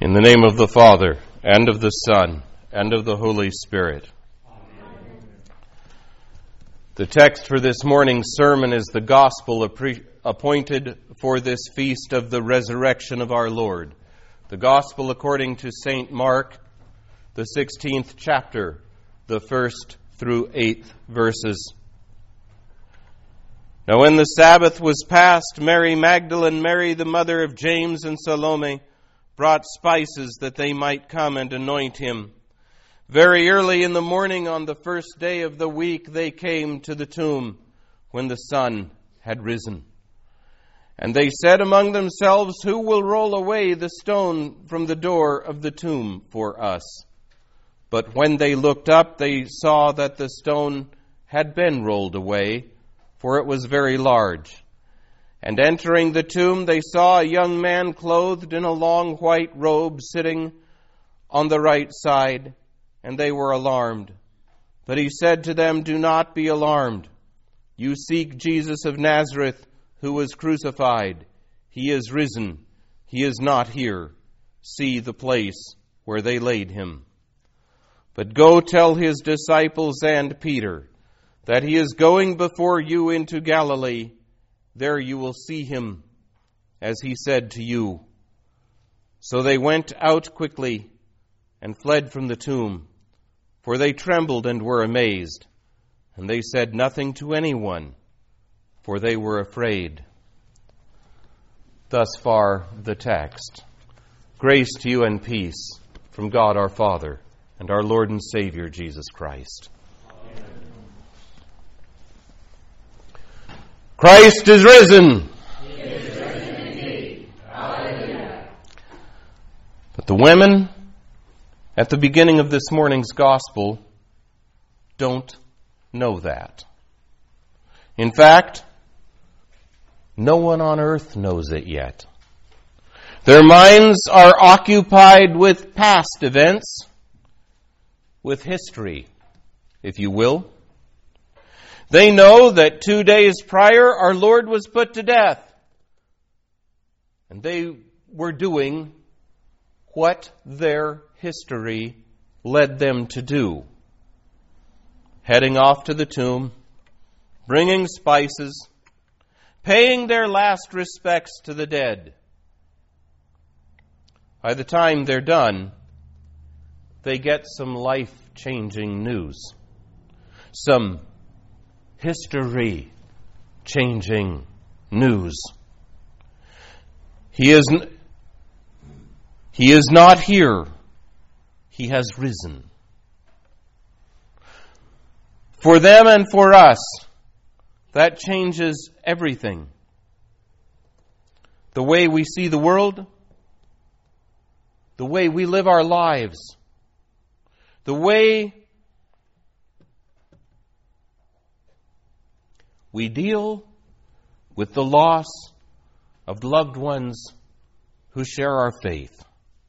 In the name of the Father, and of the Son, and of the Holy Spirit. Amen. The text for this morning's sermon is the gospel appointed for this feast of the resurrection of our Lord. The gospel according to St. Mark, the 16th chapter, the 1st through 8th verses. Now when the Sabbath was past, Mary Magdalene, Mary the mother of James, and Salome brought spices that they might come and anoint him. Very early in the morning on the first day of the week they came to the tomb when the sun had risen. And they said among themselves, "Who will roll away the stone from the door of the tomb for us?" But when they looked up, they saw that the stone had been rolled away, for it was very large. And entering the tomb, they saw a young man clothed in a long white robe sitting on the right side, and they were alarmed. But he said to them, "Do not be alarmed. You seek Jesus of Nazareth, who was crucified. He is risen. He is not here. See the place where they laid him. But go tell his disciples and Peter that he is going before you into Galilee. There you will see him, as he said to you." So they went out quickly and fled from the tomb, for they trembled and were amazed. And they said nothing to anyone, for they were afraid. Thus far the text. Grace to you and peace from God our Father and our Lord and Savior Jesus Christ. Christ is risen. He is risen indeed. Hallelujah. But the women at the beginning of this morning's gospel don't know that. In fact, no one on earth knows it yet. Their minds are occupied with past events, with history, if you will. They know that 2 days prior, our Lord was put to death. And they were doing what their history led them to do. Heading off to the tomb, bringing spices, paying their last respects to the dead. By the time they're done, they get some life-changing news. Some history-changing news. He is not here. He has risen. For them and for us, that changes everything. The way we see the world, the way we live our lives, the way we deal with the loss of loved ones who share our faith,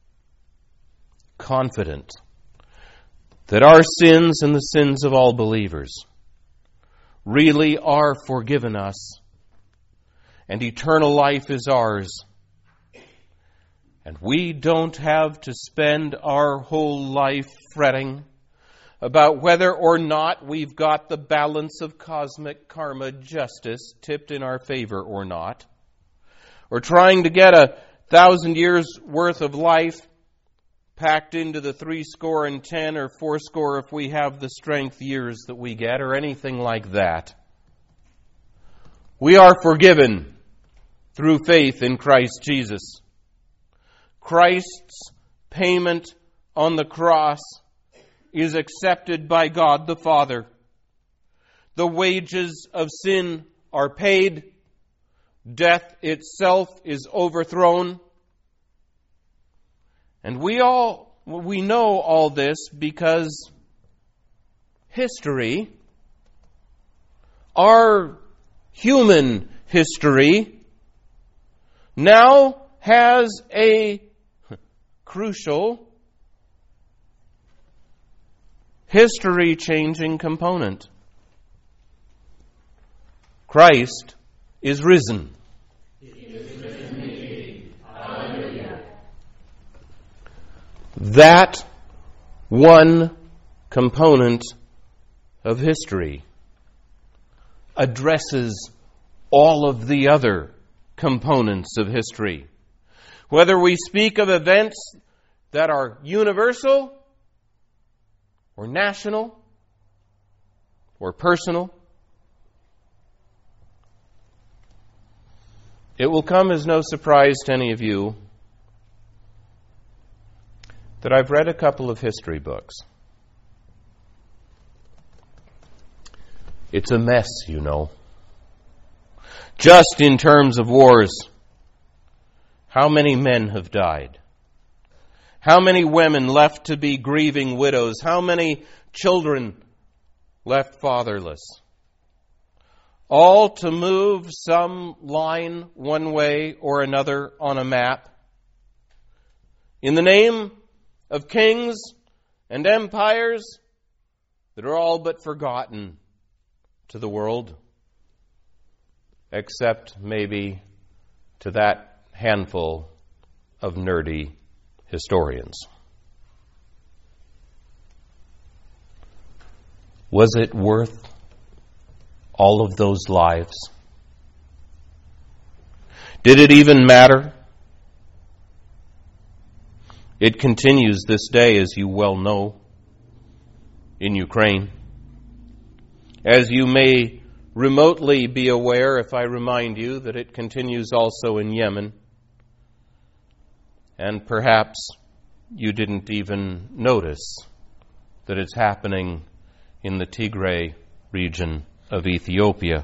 confident that our sins and the sins of all believers really are forgiven us, and eternal life is ours. And we don't have to spend our whole life fretting about whether or not we've got the balance of cosmic karma justice tipped in our favor or not, or trying to get 1,000 years worth of life packed into the 70 or 80 if we have the strength years that we get, or anything like that. We are forgiven through faith in Christ Jesus. Christ's payment on the cross is accepted by God the Father. The wages of sin are paid. Death itself is overthrown. And we know all this because history, our human history, now has a crucial history-changing component. Christ is risen. He is risen indeed. Hallelujah. That one component of history addresses all of the other components of history. Whether we speak of events that are universal or national or personal, it will come as no surprise to any of you that I've read a couple of history books. It's a mess, you know. Just in terms of wars, how many men have died? How many women left to be grieving widows? How many children left fatherless? All to move some line one way or another on a map in the name of kings and empires that are all but forgotten to the world, except maybe to that handful of nerdy historians. Was it worth all of those lives? Did it even matter? It continues this day, as you well know, in Ukraine. As you may remotely be aware if I remind you that it continues also in Yemen. And perhaps you didn't even notice that it's happening in the Tigray region of Ethiopia.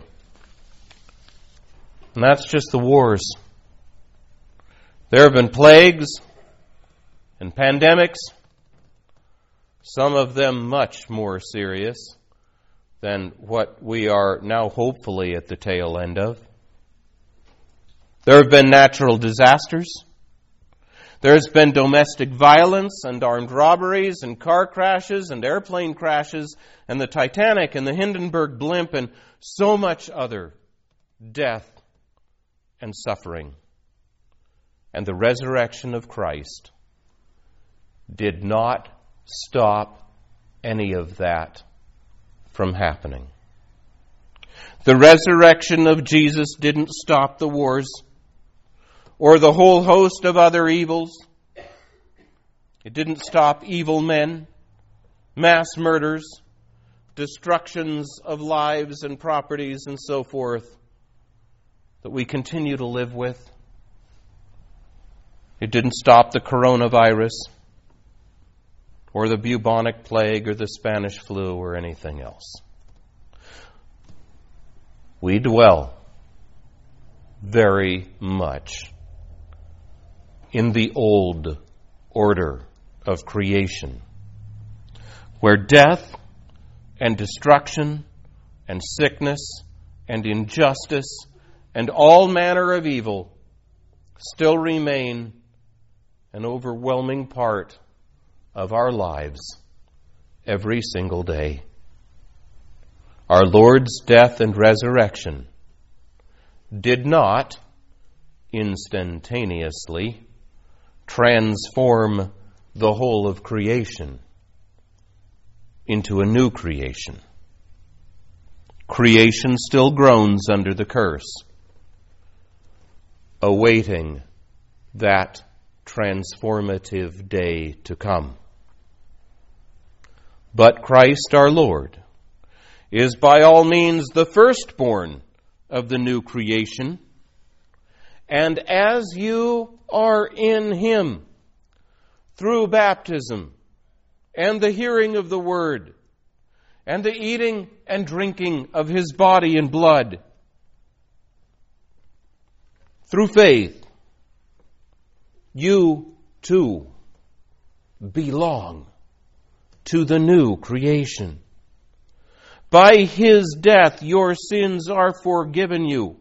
And that's just the wars. There have been plagues and pandemics, some of them much more serious than what we are now hopefully at the tail end of. There have been natural disasters. There's been domestic violence and armed robberies and car crashes and airplane crashes and the Titanic and the Hindenburg blimp and so much other death and suffering. And the resurrection of Christ did not stop any of that from happening. The resurrection of Jesus didn't stop the wars or the whole host of other evils. It didn't stop evil men, mass murders, destructions of lives and properties and so forth that we continue to live with. It didn't stop the coronavirus or the bubonic plague or the Spanish flu or anything else. We dwell very much in the old order of creation, where death and destruction and sickness and injustice and all manner of evil still remain an overwhelming part of our lives every single day. Our Lord's death and resurrection did not instantaneously transform the whole of creation into a new creation. Creation still groans under the curse, awaiting that transformative day to come. But Christ our Lord is by all means the firstborn of the new creation, and as you are in Him through baptism and the hearing of the Word and the eating and drinking of His body and blood, through faith, you too belong to the new creation. By His death, your sins are forgiven you.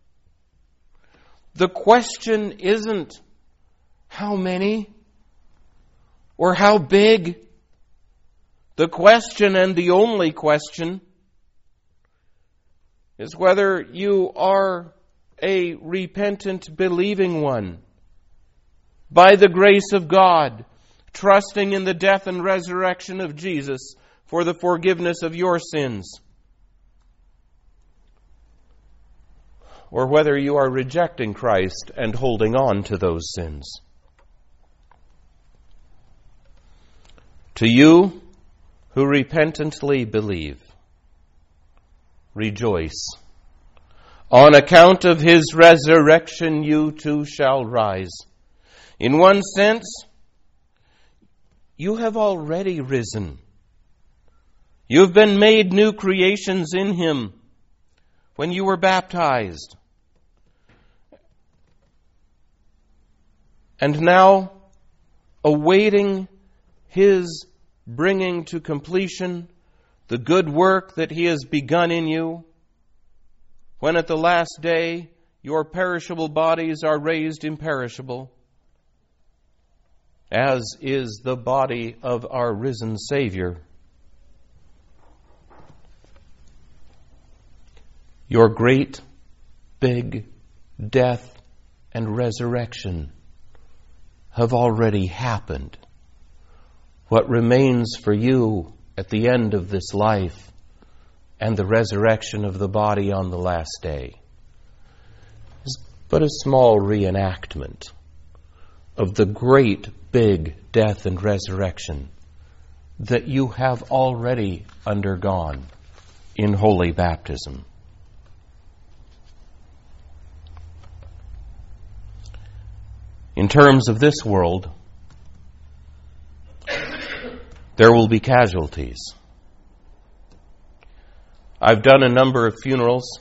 The question isn't how many or how big. The question, and the only question, is whether you are a repentant, believing one by the grace of God trusting in the death and resurrection of Jesus for the forgiveness of your sins, or whether you are rejecting Christ and holding on to those sins. To you who repentantly believe, rejoice. On account of his resurrection, you too shall rise. In one sense, you have already risen. You have been made new creations in him when you were baptized. And now, awaiting his bringing to completion the good work that he has begun in you, when at the last day your perishable bodies are raised imperishable, as is the body of our risen Savior. Your great, big death and resurrection have already happened. What remains for you at the end of this life and the resurrection of the body on the last day is but a small reenactment of the great, big death and resurrection that you have already undergone in holy baptism. In terms of this world, there will be casualties. I've done a number of funerals,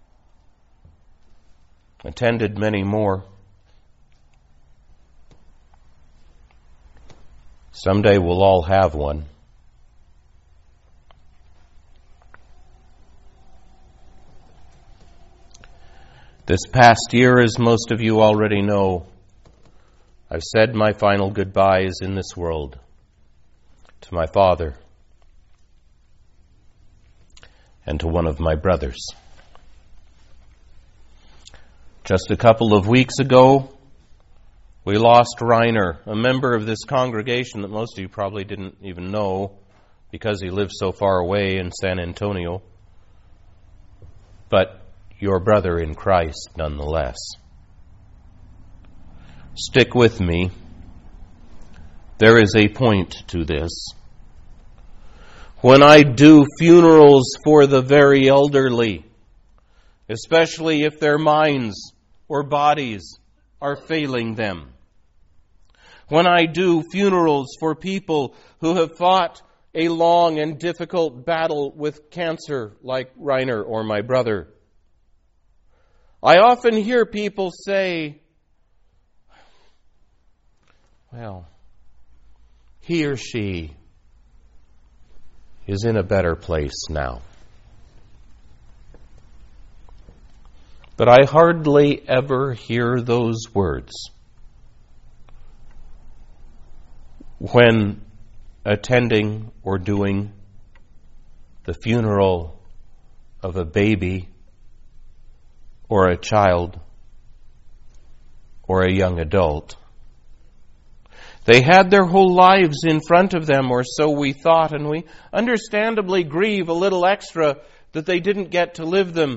attended many more. Someday we'll all have one. This past year, as most of you already know, I've said my final goodbyes in this world to my father and to one of my brothers. Just a couple of weeks ago, we lost Reiner, a member of this congregation that most of you probably didn't even know because he lived so far away in San Antonio, but your brother in Christ nonetheless. Stick with me. There is a point to this. When I do funerals for the very elderly, especially if their minds or bodies are failing them, when I do funerals for people who have fought a long and difficult battle with cancer like Reiner or my brother, I often hear people say, well, he or she is in a better place now. But I hardly ever hear those words when attending or doing the funeral of a baby or a child or a young adult. They had their whole lives in front of them, or so we thought, and we understandably grieve a little extra that they didn't get to live them.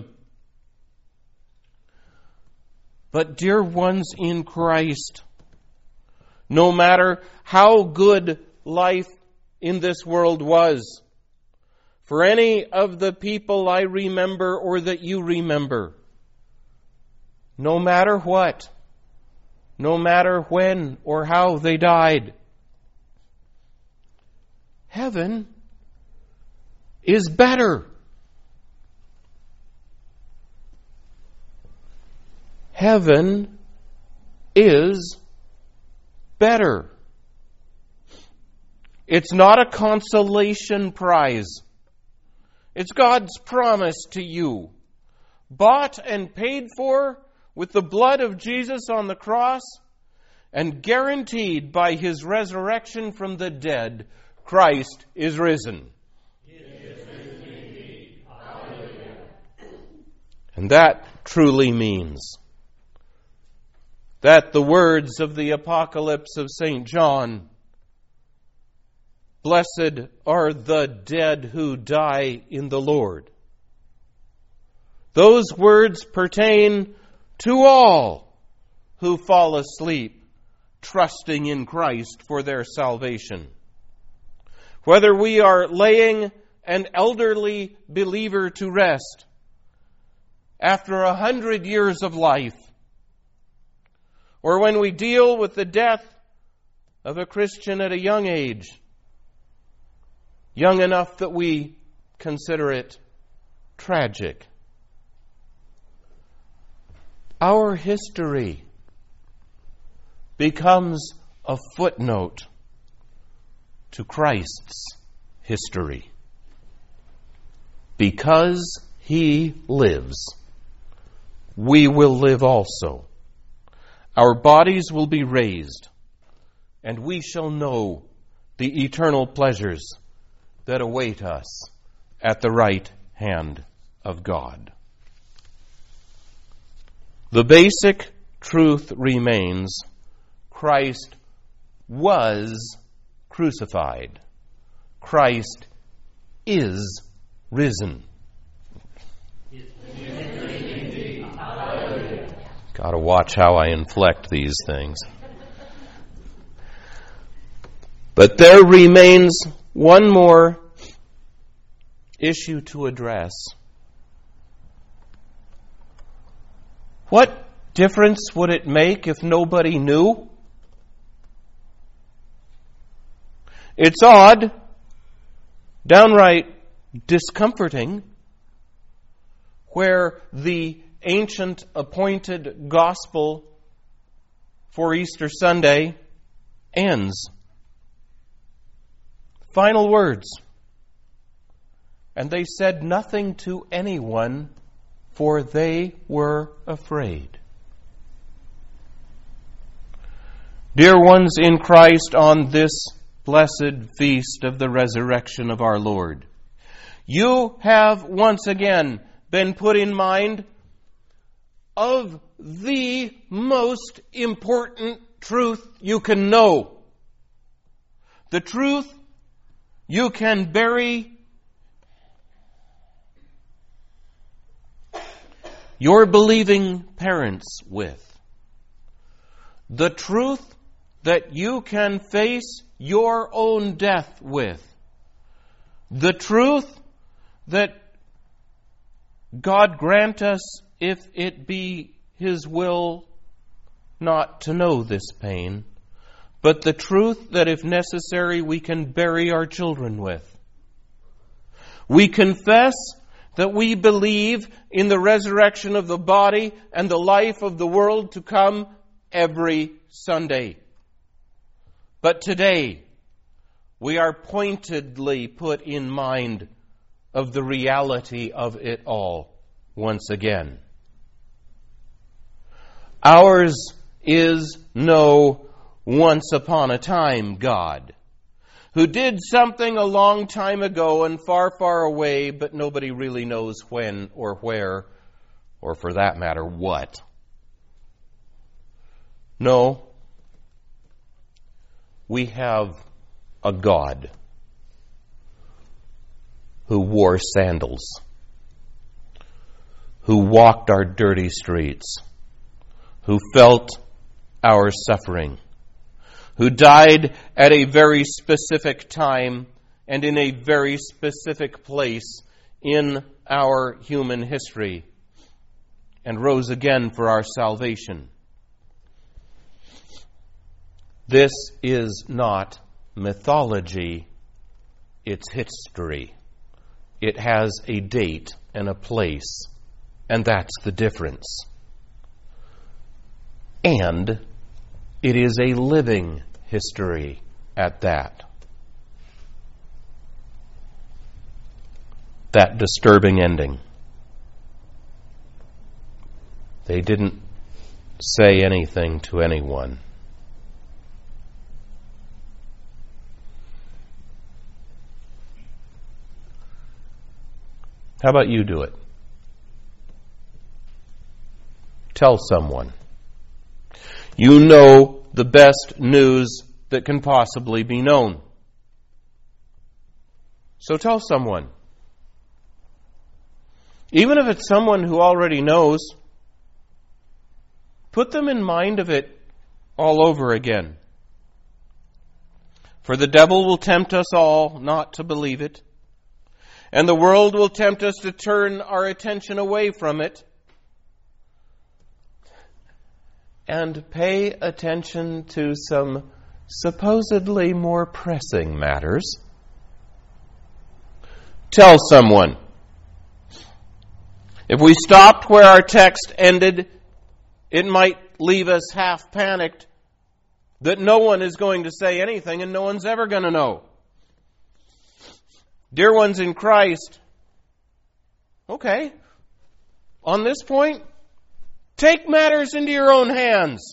But dear ones in Christ, no matter how good life in this world was, for any of the people I remember or that you remember, no matter what, no matter when or how they died, heaven is better. Heaven is better. It's not a consolation prize. It's God's promise to you, bought and paid for with the blood of Jesus on the cross, and guaranteed by his resurrection from the dead. Christ is risen. He is risen indeed. Hallelujah. And that truly means that the words of the Apocalypse of St. John Blessed are the dead who die in the Lord. Those words pertain to all who fall asleep, trusting in Christ for their salvation. Whether we are laying an elderly believer to rest after 100 years of life, or when we deal with the death of a Christian at a young age, young enough that we consider it tragic. Our history becomes a footnote to Christ's history. Because He lives, we will live also. Our bodies will be raised, and we shall know the eternal pleasures that await us at the right hand of God. The basic truth remains: Christ was crucified. Christ is risen. Got to watch how I inflect these things. But there remains one more issue to address. What difference would it make if nobody knew? It's odd, downright discomforting, where the ancient appointed gospel for Easter Sunday ends. Final words. And they said nothing to anyone, for they were afraid. Dear ones in Christ, on this blessed feast of the resurrection of our Lord, you have once again been put in mind of the most important truth you can know. The truth you can bury your believing parents with. The truth that you can face your own death with. The truth that God grant us, if it be His will, not to know this pain, but the truth that if necessary we can bury our children with. We confess that we believe in the resurrection of the body and the life of the world to come every Sunday. But today, we are pointedly put in mind of the reality of it all once again. Ours is no once upon a time God, who did something a long time ago and far, far away, but nobody really knows when or where, or for that matter, what. No, we have a God who wore sandals, who walked our dirty streets, who felt our suffering, who died at a very specific time and in a very specific place in our human history, and rose again for our salvation. This is not mythology, it's history. It has a date and a place, and that's the difference. And it is a living history at that. That disturbing ending. They didn't say anything to anyone. How about you do it? Tell someone. You know the best news that can possibly be known. So tell someone. Even if it's someone who already knows, put them in mind of it all over again. For the devil will tempt us all not to believe it, and the world will tempt us to turn our attention away from it and pay attention to some supposedly more pressing matters. Tell someone. If we stopped where our text ended, it might leave us half panicked that no one is going to say anything and no one's ever going to know. Dear ones in Christ, okay, on this point, take matters into your own hands.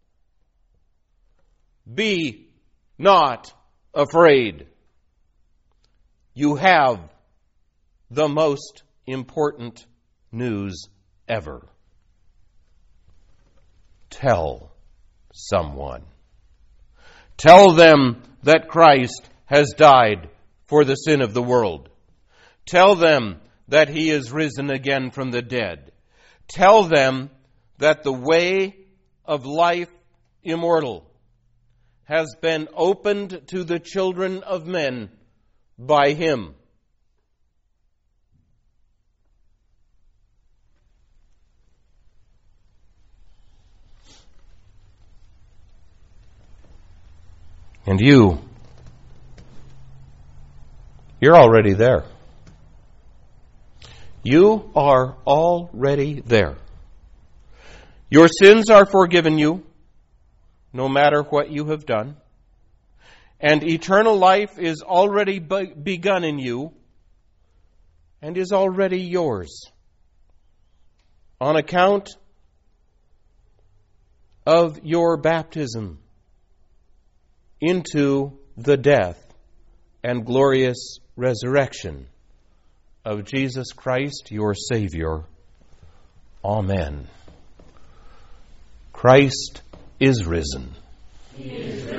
Be not afraid. You have the most important news ever. Tell someone. Tell them that Christ has died for the sin of the world. Tell them that He is risen again from the dead. Tell them that the way of life immortal has been opened to the children of men by Him. And you're already there. You are already there. Your sins are forgiven you, no matter what you have done. And eternal life is already begun in you and is already yours on account of your baptism into the death and glorious resurrection of Jesus Christ, your Savior. Amen. Christ is risen. He is risen.